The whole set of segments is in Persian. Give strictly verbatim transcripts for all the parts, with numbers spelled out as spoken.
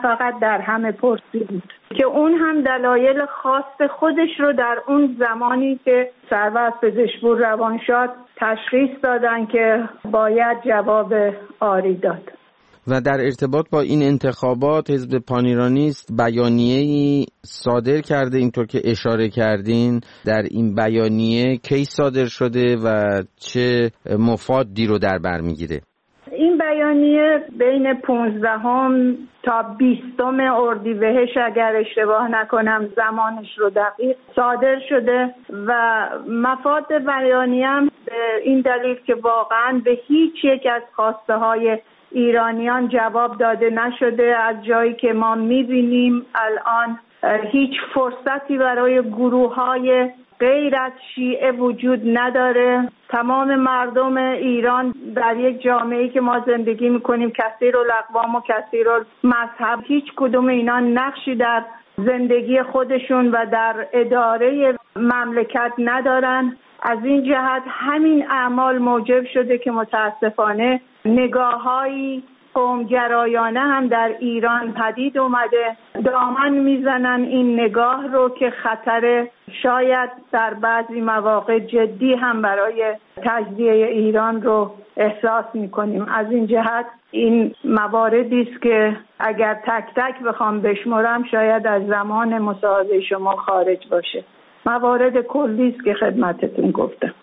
فقط در همه پرسی بود که اون هم دلایل خاص خودش رو در اون زمانی که سرورست پزشکپور روان شد تشخیص دادن که باید جواب آری داد. و در ارتباط با این انتخابات حزب پانیرانیست بیانیه‌ای صادر کرده، اینطور که اشاره کردین. در این بیانیه کی صادر شده و چه مفادی رو در بر میگیره؟ این بیانیه بین پانزدهم تا بیستم اردیبهشت اگر اشتباه نکنم زمانش رو دقیق صادر شده و مفاد بیانیه هم به این دلیل که واقعا به هیچ یک از خواسته های ایرانیان جواب داده نشده. از جایی که ما میبینیم الان هیچ فرصتی برای گروه‌های غیر از شیعه وجود نداره. تمام مردم ایران در یک جامعه‌ای که ما زندگی میکنیم کثیرالاقوام و کثیرالمذهب، هیچ کدوم اینا نقشی در زندگی خودشون و در اداره مملکت ندارن. از این جهت همین اعمال موجب شده که متاسفانه نگاه‌های قومگرایانه هم در ایران پدید اومده، دامن میزنن این نگاه رو که خطر شاید در بعضی مواقع جدی هم برای تجزیه ایران رو احساس میکنیم. از این جهت این مواردی است که اگر تک تک بخوام بشمرم شاید از زمان مصاحبه شما خارج باشه. موارد کلی است که خدمتتون گفتم.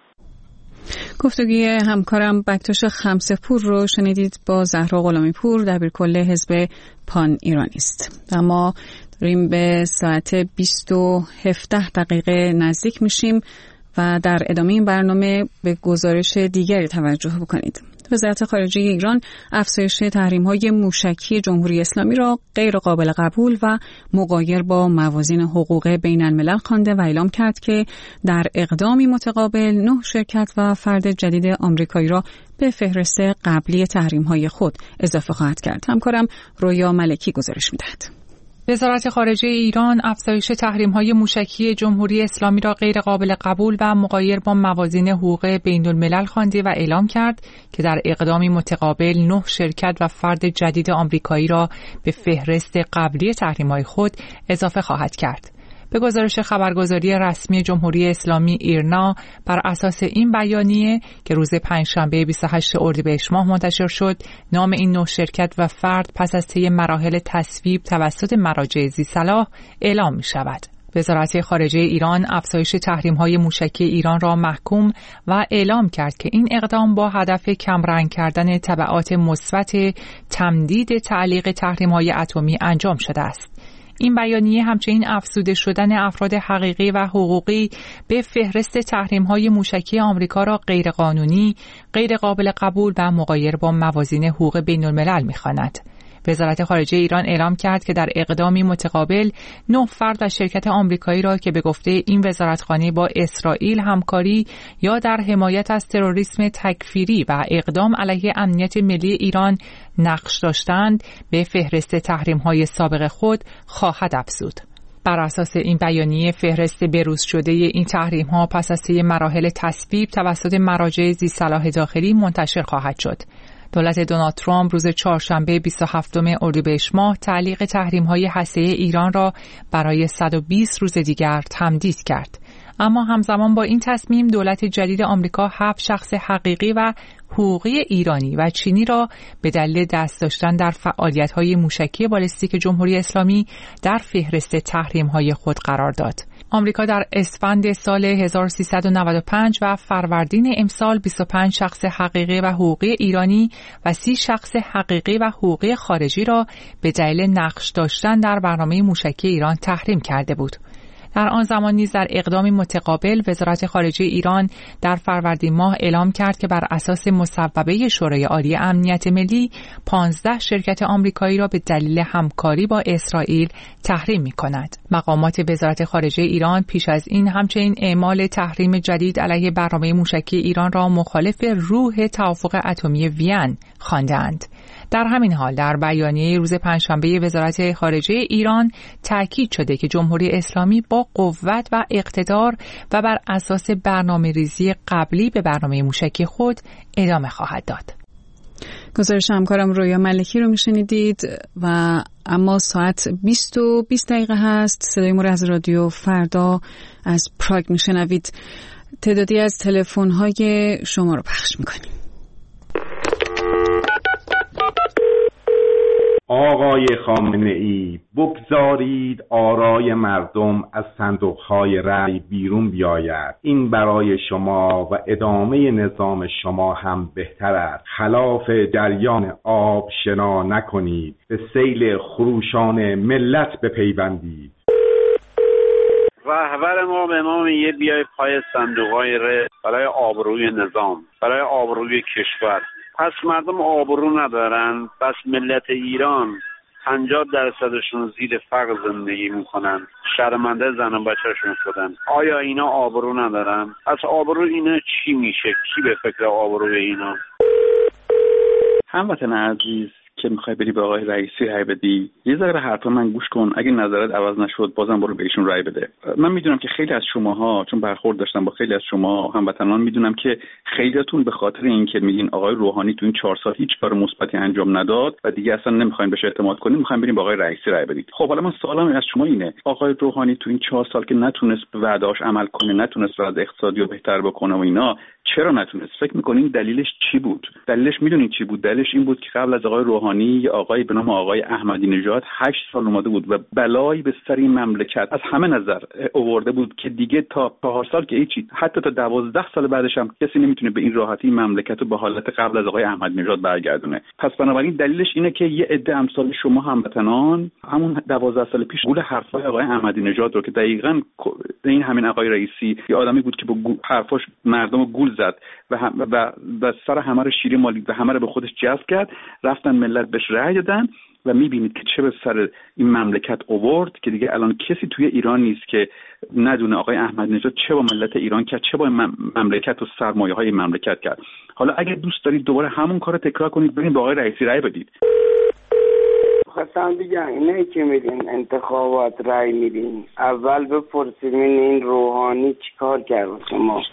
گفتگوی همکارم بکتاش خمسه‌پور رو شنیدید با زهرا غلامی پور، دبیرکل حزب پان ایرانیست. اما داریم به ساعت بیست و هفده دقیقه نزدیک میشیم و در ادامه این برنامه به گزارش دیگری توجه بکنید. وزارت خارجه ایران افزایش تحریم‌های موشکی جمهوری اسلامی را غیر قابل قبول و مغایر با موازین حقوق بین الملل خوانده و اعلام کرد که در اقدامی متقابل نه شرکت و فرد جدید آمریکایی را به فهرست قبلی تحریم‌های خود اضافه خواهد کرد. همکارم رویا ملکی گزارش می‌دهد. وزارت خارجه ایران افزایش تحریم‌های موشکی جمهوری اسلامی را غیر قابل قبول و مغایر با موازین حقوق بین الملل خوانده و اعلام کرد که در اقدامی متقابل نه شرکت و فرد جدید آمریکایی را به فهرست قبلی تحریم‌های خود اضافه خواهد کرد. به گزارش خبرگزاری رسمی جمهوری اسلامی ایرنا، بر اساس این بیانیه که روز پنجشنبه بیست و هشتم اردیبهشت ماه منتشر شد، نام این نه شرکت و فرد پس از طی مراحل تصویب توسط مراجع ذی‌صلاح اعلام می شود. وزارت خارجه ایران افزایش تحریم‌های موشکی ایران را محکوم و اعلام کرد که این اقدام با هدف کمرنگ کردن تبعات مثبت تمدید تعلیق تحریم‌های اتمی انجام شده است. این بیانیه همچنین افزوده شدن افراد حقیقی و حقوقی به فهرست تحریم‌های موشکی آمریکا را غیرقانونی، غیر قابل قبول و مغایر با موازین حقوق بین الملل می‌خواند. وزارت خارجه ایران اعلام کرد که در اقدامی متقابل نه فرد و شرکت آمریکایی را که به گفته این وزارتخانه با اسرائیل همکاری یا در حمایت از تروریسم تکفیری و اقدام علیه امنیت ملی ایران نقش داشتند به فهرست تحریم‌های سابق خود خواهد افزود. بر اساس این بیانیه فهرست بروز شده این تحریم‌ها پس از طی مراحل تصویب توسط مراجع ذی‌صلاح داخلی منتشر خواهد شد. دولت دونالد ترامپ روز چهارشنبه بیست و هفتم اردیبهشت ماه تعلیق تحریم‌های هسته‌ای ایران را برای صد و بیست روز دیگر تمدید کرد. اما همزمان با این تصمیم دولت جدید آمریکا هفت شخص حقیقی و حقوقی ایرانی و چینی را به دلیل دست داشتن در فعالیت‌های موشکی بالستیک جمهوری اسلامی در فهرست تحریم‌های خود قرار داد. آمریکا در اسفند سال هزار و سیصد و نود و پنج و فروردین امسال بیست و پنج شخص حقیقی و حقوقی ایرانی و سی شخص حقیقی و حقوقی خارجی را به دلیل نقش داشتن در برنامه موشکی ایران تحریم کرده بود. در آن زمان نیز در اقدامی متقابل وزارت خارجه ایران در فروردین ماه اعلام کرد که بر اساس مصوبه شورای عالی امنیت ملی پانزده شرکت آمریکایی را به دلیل همکاری با اسرائیل تحریم می‌کند. مقامات وزارت خارجه ایران پیش از این همچنین اعمال تحریم جدید علیه برنامه موشکی ایران را مخالف روح توافق اتمی وین خواندند. در همین حال در بیانیه روز پنجشنبه وزارت خارجه ایران تاکید شده که جمهوری اسلامی با قوت و اقتدار و بر اساس برنامه‌ریزی قبلی به برنامه موشکی خود ادامه خواهد داد. گزارش همکارم رویا ملکی رو میشنیدید و اما ساعت بیست و بیست دقیقه هست. صدای ما رو از رادیو فردا از پراگ میشنوید. تعدادی از تلفن‌های شما رو پخش میکنیم. آقای خامنه‌ای، بگذارید آرای مردم از صندوق‌های رأی بیرون بیاید. این برای شما و ادامه نظام شما هم بهتر است. خلاف جریان آب شنا نکنید، به سیل خروشان ملت بپیوندید. رهبر ما به ما میگه بیای پای صندوق‌های رأی برای آبروی نظام، برای آبروی کشور. پس مردم آبرو ندارن، پس ملت ایران پنجاه درصدشون زیر فقر زندگی میکنن، شرمنده زن و بچه‌شون شدن. آیا اینا آبرو ندارن؟ از آبرو اینا چی میشه؟ کی به فکر آبروی اینا؟ هموطن عزیز که میخوای بری به آقای رئیسی رای بدی، یه ذره به حرف من گوش کن. اگه نظرت عوض نشد بازم برو بهشون رای بده. من میدونم که خیلی از شماها، چون برخورد داشتم با خیلی از شما هموطنان، میدونم که خیلیاتون به خاطر اینکه میگین آقای روحانی تو این چهار سال هیچ کار مثبتی انجام نداد و دیگه اصلا نمیخواین بهش اعتماد کنین، میخواین بریم با آقای رئیسی رای بدید. خب حالا من سوالم از شما اینه، آقای روحانی تو این چهار سال که نتونست به وعده‌اش عمل کنه، نتونست وضع اقتصادی رو بهتر بکنه و اینا، چرا نتونست؟ فکر میکنین دلیلش چی بود؟ دلیلش میدونین چی بود؟ دلیلش این بود که قبل از آقای روحانی یه آقای به نام آقای احمدی نژاد هشت سال اومده بود و بلایی به سر این مملکت از همه نظر آورده بود که دیگه تا چهار سال که هیچی، حتی تا دوازده سال بعدش هم کسی نمیتونه به این راحتی این مملکت رو به حالت قبل از آقای احمدی نژاد برگردونه. پس بنابراین دلیلش اینه که یه عده امثال شما هموطنان همون دوازده سال پیش گول حرفای آقای احمدی نژاد رو که دقیقاً این همین آقای رئیسی یه آدمی بود که با حرفاش مردم گول زد و هم و, و سر همه رو شیره مالید و همه رو به خودش جذب کرد، رفتن ملت بهش رأی دادن و میبینید که چه به سر این مملکت آورد که دیگه الان کسی توی ایران نیست که ندونه آقای احمدی نژاد چه با ملت ایران کرد، چه با مملکت و سرمایه های مملکت کرد. حالا اگه دوست دارید دوباره همون کارو تکرار کنید، برید به آقای رئیسی رأی بدید. خواستم بگم اینه که میدین انتخابات رأی میدین، اول بپرسید این روحانی چیکار کرد شما.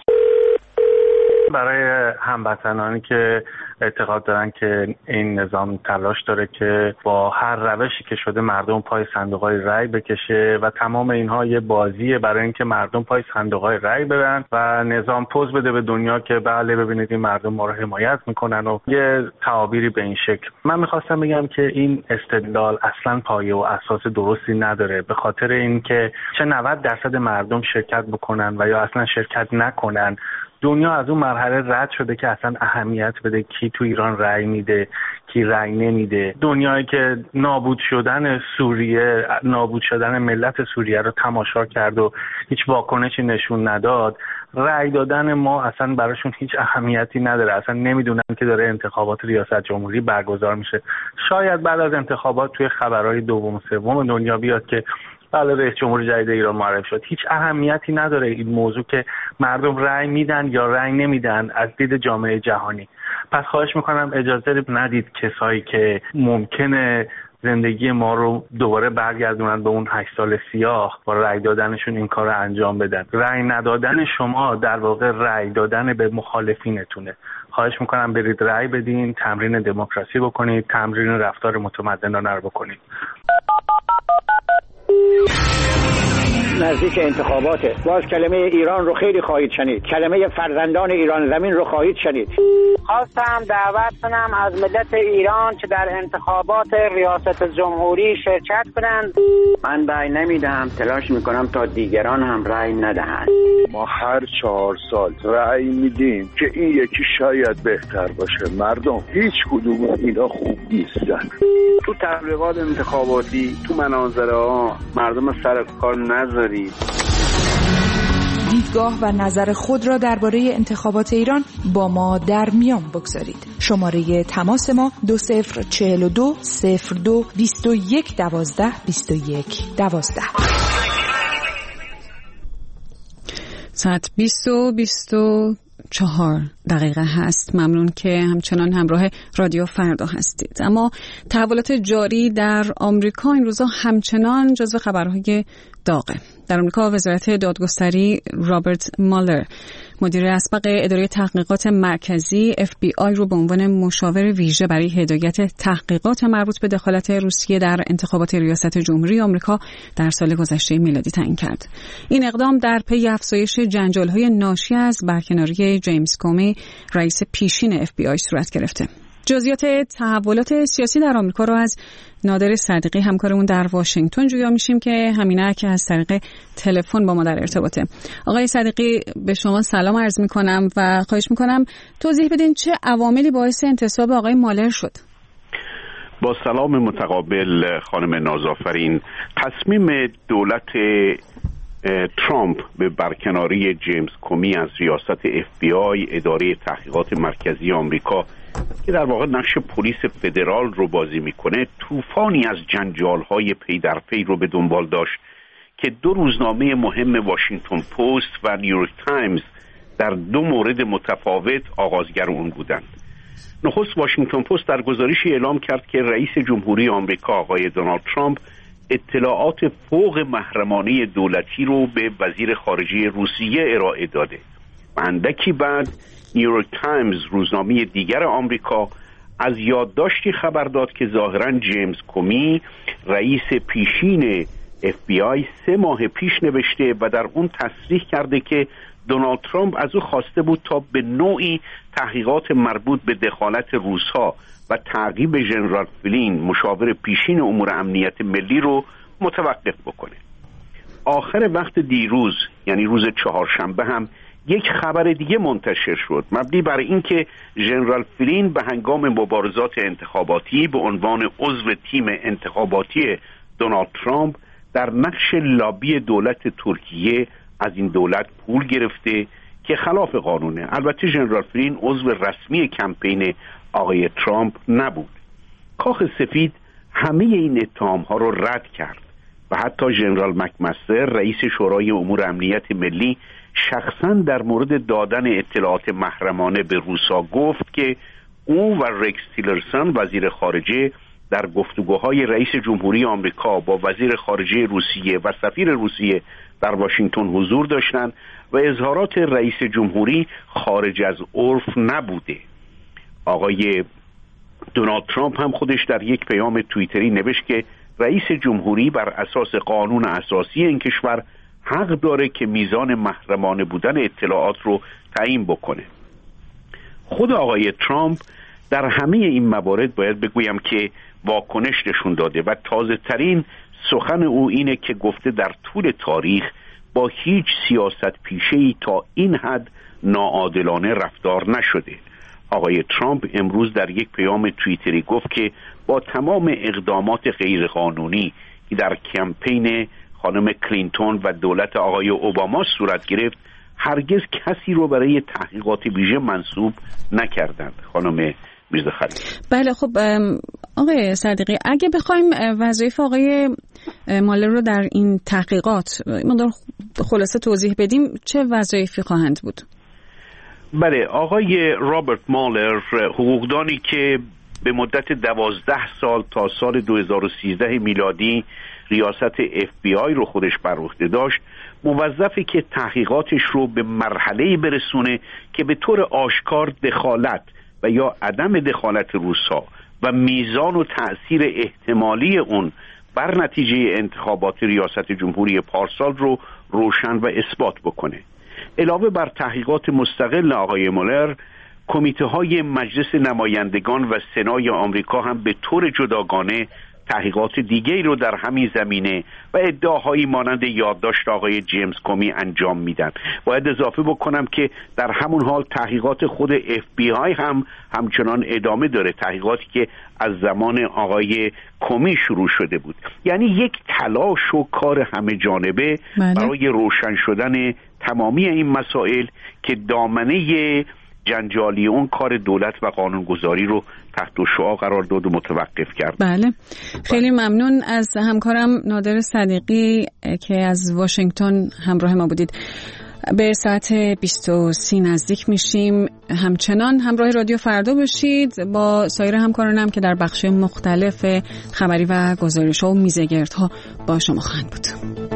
برای هموطنانی که اعتقاد دارن که این نظام تلاش داره که با هر روشی که شده مردم پای صندوق‌های رأی بکشه و تمام اینها یه بازیه برای اینکه مردم پای صندوق‌های رأی برن و نظام پوز بده به دنیا که بله ببینید این مردم ما رو حمایت میکنن و یه تعابیری به این شکل. من میخواستم بگم که این استدلال اصلا پایه و اساس درستی نداره، به خاطر اینکه چه نود درصد مردم شرکت بکنن و یا اصلا شرکت نکنن، دنیا از اون مرحله رد شده که اصلا اهمیت بده کی تو ایران رأی میده کی رأی نمیده. دنیایی که نابود شدن سوریه، نابود شدن ملت سوریه رو تماشا کرد و هیچ واکنشی نشون نداد، رأی دادن ما اصلا براشون هیچ اهمیتی نداره، اصلا نمیدونن که داره انتخابات ریاست جمهوری برگزار میشه. شاید بعد از انتخابات توی خبرهای دوم و سوم دنیا بیاد که بله رئیس جمهور جدید ایران معرفی شد. هیچ اهمیتی نداره این موضوع که مردم رأی میدن یا رأی نمیدن از دید جامعه جهانی. پس خواهش میکنم اجازه ندید کسایی که ممکنه زندگی ما رو دوباره برگردونن به اون هشت سال سیاه با رأی دادنشون این کار رو انجام بدن. رأی ندادن شما در واقع رأی دادن به مخالفینتونه. خواهش میکنم برید رأی بدین، تمرین دموکراسی بکنید، تمرین رفتار متمدنانه رو بکنید. نزدیک انتخاباته، باز کلمه ایران رو خیلی خواهید شنید، کلمه فرزندان ایران زمین رو خواهید شنید. خواستم دعوت کنم از ملت ایران که در انتخابات ریاست جمهوری شرکت کنند. من رأی نمیدهم، تلاش میکنم تا دیگران هم رأی ندهند. ما هر چهار سال رأی میدیم که این یکی شاید بهتر باشه. مردم هیچ کدوم اینا خوب نیستن. تو تبلیغات انتخاباتی، تو مناظره ها مردم سر کار نذارید. دیدگاه و نظر خود را درباره انتخابات ایران با ما در میان بگذارید. شماره تماس ما دو صفر چهل و دو صفر دو بیست و یک دوازده بیست و یک دوازده. ساعت بیست و بیست و چهار دقیقه هست. ممنون که همچنان همراه رادیو فردا هستید. اما تحولات جاری در آمریکا این روزا همچنان جزو خبرهای داغه. در آمریکا وزارت دادگستری رابرت مالر مدیر اسبق اداره تحقیقات مرکزی اف بی آی رو به عنوان مشاور ویژه برای هدایت تحقیقات مربوط به دخالت روسیه در انتخابات ریاست جمهوری آمریکا در سال گذشته میلادی تعیین کرد. این اقدام در پی افزایش جنجال‌های ناشی از برکناری جیمز کومی رئیس پیشین اف بی آی صورت گرفته. جزئیات تحولات سیاسی در آمریکا رو از نادر صدیقی همکارمون در واشنگتن جویا میشیم که همینه که از طریق تلفن با ما در ارتباطه. آقای صدیقی به شما سلام عرض میکنم و خواهش میکنم توضیح بدین چه عواملی باعث انتصاب آقای مالر شد؟ با سلام متقابل خانم نازآفرین، تصمیم دولت ترامپ به برکناری جیمز کومی از ریاست اف بی آی اداره تحقیقات مرکزی آمریکا که در واقع نقش پلیس فدرال رو بازی میکنه، طوفانی از جنجال‌های پی در پی رو به دنبال داشت که دو روزنامه مهم واشنگتن پست و نیویورک تایمز در دو مورد متفاوت آغازگر اون بودند. نخست واشنگتن پست در گزارشی اعلام کرد که رئیس جمهوری آمریکا آقای دونالد ترامپ اطلاعات فوق محرمانه دولتی رو به وزیر خارجه روسیه ارائه داده و اندکی بعد نیویورک تایمز روزنامه دیگر آمریکا از یادداشتی خبر داد که ظاهراً جیمز کومی رئیس پیشین اف بی آی سه ماه پیش نوشته و در اون تصریح کرده که دونالد ترامپ از او خواسته بود تا به نوعی تحقیقات مربوط به دخالت روس‌ها و تعقیب ژنرال فلین مشاور پیشین امور امنیت ملی رو متوقف بکنه. آخر وقت دیروز یعنی روز چهارشنبه هم یک خبر دیگه منتشر شد مبنی بر اینکه ژنرال فلین به هنگام مبارزات انتخاباتی به عنوان عضو تیم انتخاباتی دونالد ترامپ در نقش لابی دولت ترکیه از این دولت پول گرفته که خلاف قانونه. البته ژنرال فلین عضو رسمی کمپین آقای ترامپ نبود. کاخ سفید همه این اتهام ها رو رد کرد و حتی ژنرال مکمستر رئیس شورای امور امنیت ملی شخصا در مورد دادن اطلاعات محرمانه به روسا گفت که او و رکس تیلرسون وزیر خارجه در گفتگوهای رئیس جمهوری آمریکا با وزیر خارجه روسیه و سفیر روسیه در واشنگتن حضور داشتند و اظهارات رئیس جمهوری خارج از عرف نبوده. آقای دونالد ترامپ هم خودش در یک پیام توییتری نوشت که رئیس جمهوری بر اساس قانون اساسی این کشور حق داره که میزان محرمانه بودن اطلاعات رو تعیین بکنه. خود آقای ترامپ در همه این موارد باید بگویم که واکنش نشون داده و تازه ترین سخن او اینه که گفته در طول تاریخ با هیچ سیاست پیشه‌ای تا این حد ناعادلانه رفتار نشده. آقای ترامپ امروز در یک پیام توییتری گفت که با تمام اقدامات غیرقانونی که در کمپین خانم کلینتون و دولت آقای اوباما صورت گرفت هرگز کسی رو برای تحقیقات ویژه منصوب نکردند. خانم میرزا خلیل. بله خب آقای صدیقی، اگه بخوایم وظایف آقای مالر رو در این تحقیقات مقدار خلاصه توضیح بدیم چه وظایفی خواهند بود؟ بله، آقای رابرت مالر حقوقدانی که به مدت دوازده سال تا سال دو هزار و سیزده میلادی ریاست اف بی آی رو خودش بر عهده داشت، موظفی که تحقیقاتش رو به مرحله‌ای برسونه که به طور آشکار دخالت و یا عدم دخالت روس‌ها و میزان و تأثیر احتمالی اون بر نتیجه انتخابات ریاست جمهوری پارسال رو روشن و اثبات بکنه. علاوه بر تحقیقات مستقل آقای مولر، کمیته های مجلس نمایندگان و سنای آمریکا هم به طور جداگانه تحقیقات دیگری رو در همین زمینه و ادعاهایی مانند یادداشت آقای جیمز کومی انجام میدن. باید اضافه بکنم که در همون حال تحقیقات خود اف بی آی هم همچنان ادامه داره، تحقیقاتی که از زمان آقای کومی شروع شده بود. یعنی یک تلاش و کار همه جانبه بله. برای روشن شدن تمامی این مسائل که دامنه جنجالی اون کار دولت و قانونگذاری رو تحت شعاع قرار داد و متوقف کرد. بله، خیلی ممنون از همکارم نادر صدیقی که از واشنگتن همراه ما بودید. به ساعت بیست و سه نزدیک میشیم. همچنان همراه رادیو فردا باشید با سایر همکارانم که در بخش مختلف خبری و گزارش‌ها و میزگردها با شما خواهند بود.